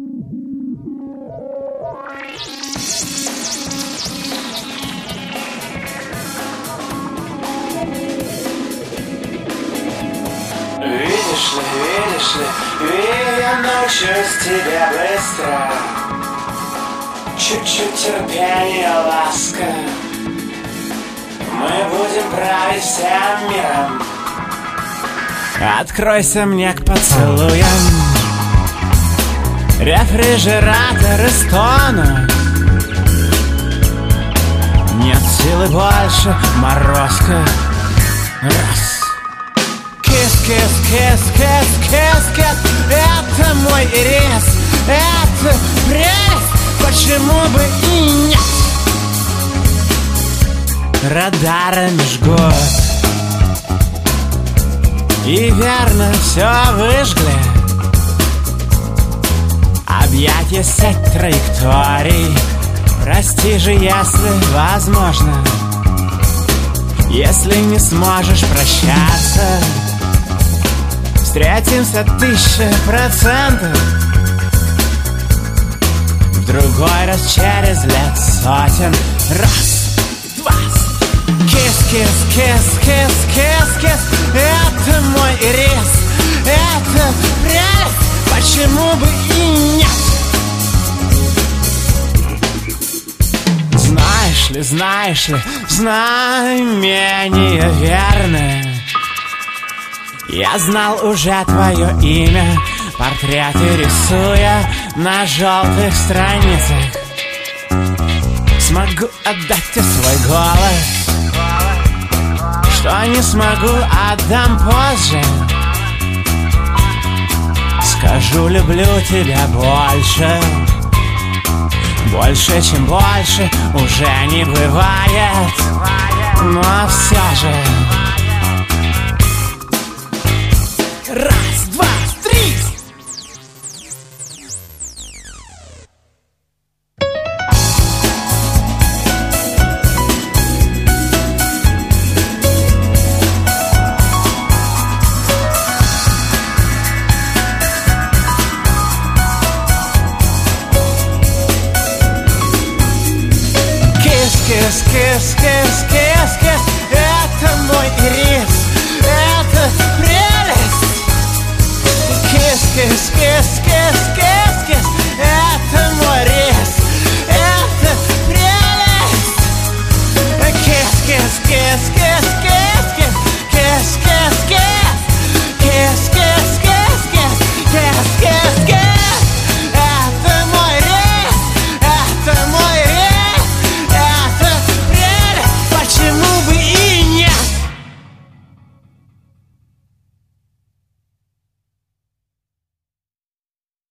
Видишь ли, я научусь тебя быстро. Чуть-чуть терпения, ласка. Мы будем править всем миром. Откройся мне к поцелуям. Рефрижераторы стонут. Нет силы больше, морозка. Раз. Кис, кис, кис, кис, кис, кис. Это мой рез, это прелесть. Почему бы и нет? Радарами жгут. И верно все выжгли. Объятья сеть траекторий. Прости же, если возможно. Если не сможешь прощаться, встретимся 1000%. В другой раз через лет сотен. Раз, два. Кис, кис, кис, кис, кис, кис. Это мой рез, это прелесть. Почему бы и нет? Знаешь ли, знамение верное. Я знал уже твое имя, портреты рисуя на желтых страницах. Смогу отдать тебе свой голос. Что не смогу, отдам позже. Скажу, люблю тебя больше. Больше, чем больше, уже не бывает. Но все же